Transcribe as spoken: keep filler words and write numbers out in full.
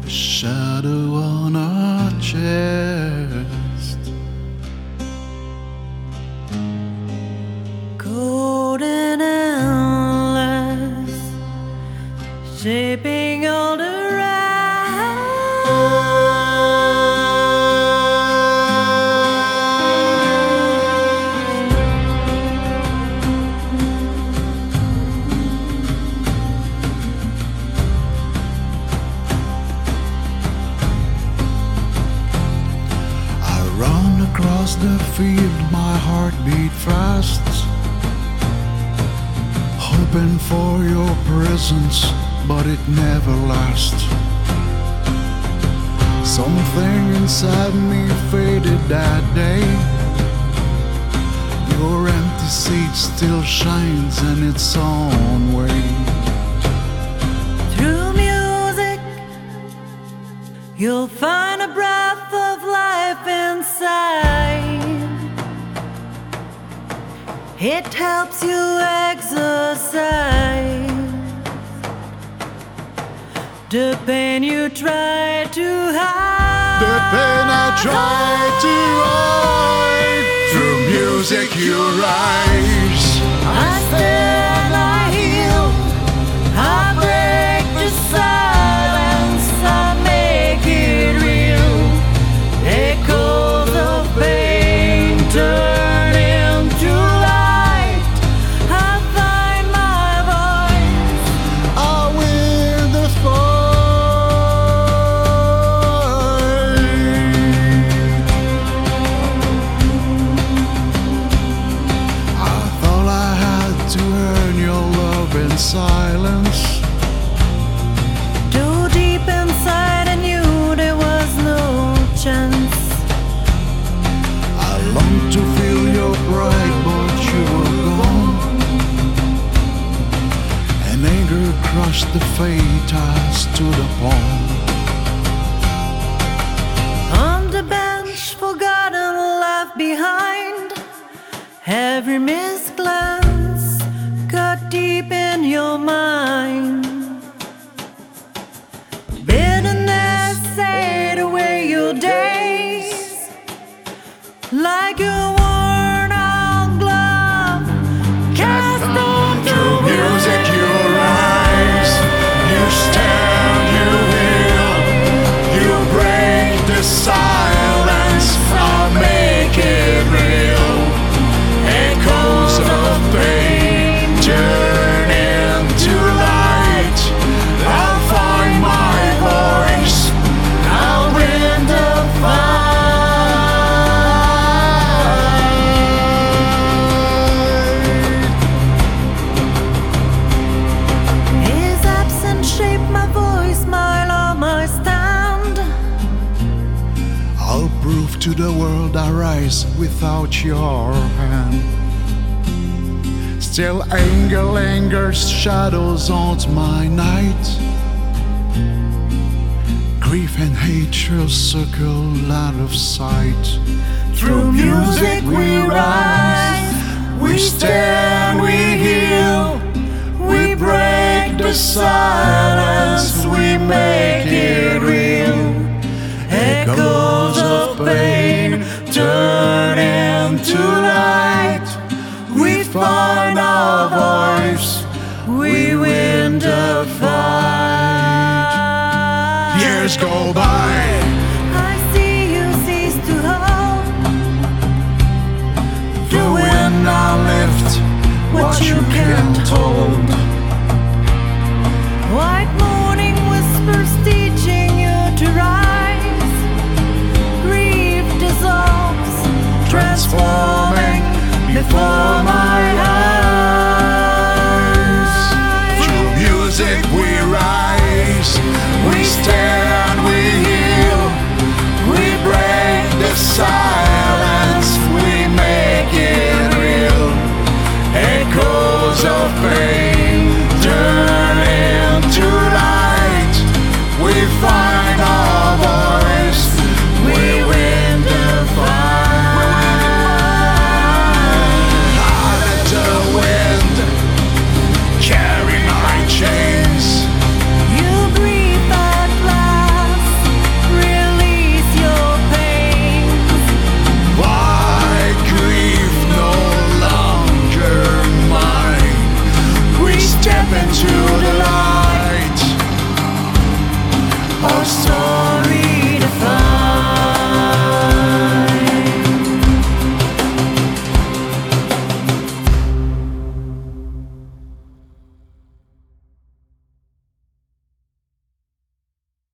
a shadow on our chest. Cold and endless, shaping all the Across the field, my heart beat fast, hoping for your presence, but it never lasts. Something inside me faded that day. Your empty seat still shines in its own way. Through music, you'll find a breath of life inside. It helps you exercise the pain you try to hide. The pain I try to hide. Through music you rise. I stand, I heal, I break the silence, I make it real. Echoes of pain turn into light. I find my voice. I win the fight. I thought I had to earn your love in silence. Too deep inside I knew there was no chance. I longed to feel your pride, but you were gone. And anger crushed the fate I stood upon. On the bench, forgotten, left behind. Every missed glance cut deep in your mind. Bitterness ate away your days like a worn out glove cast onto Music you rise, you stand, you heal, you break the silence, I'll make it real. Echoes of pain turn into light. I'll find my voice, I'll win the fight. His absence shaped my voice, my law, my stand. I'll prove to the world I rise without your hand. Still anger lingers, shadows haunt my night. Grief and hatred circle out of sight. Through music we rise, we stand, we heal, we break the silence, we make it real. Echoes of pain turn into light. We find our voice, we win the fight. Years go by, I see you cease to hope. the wind now lift what you can't hold.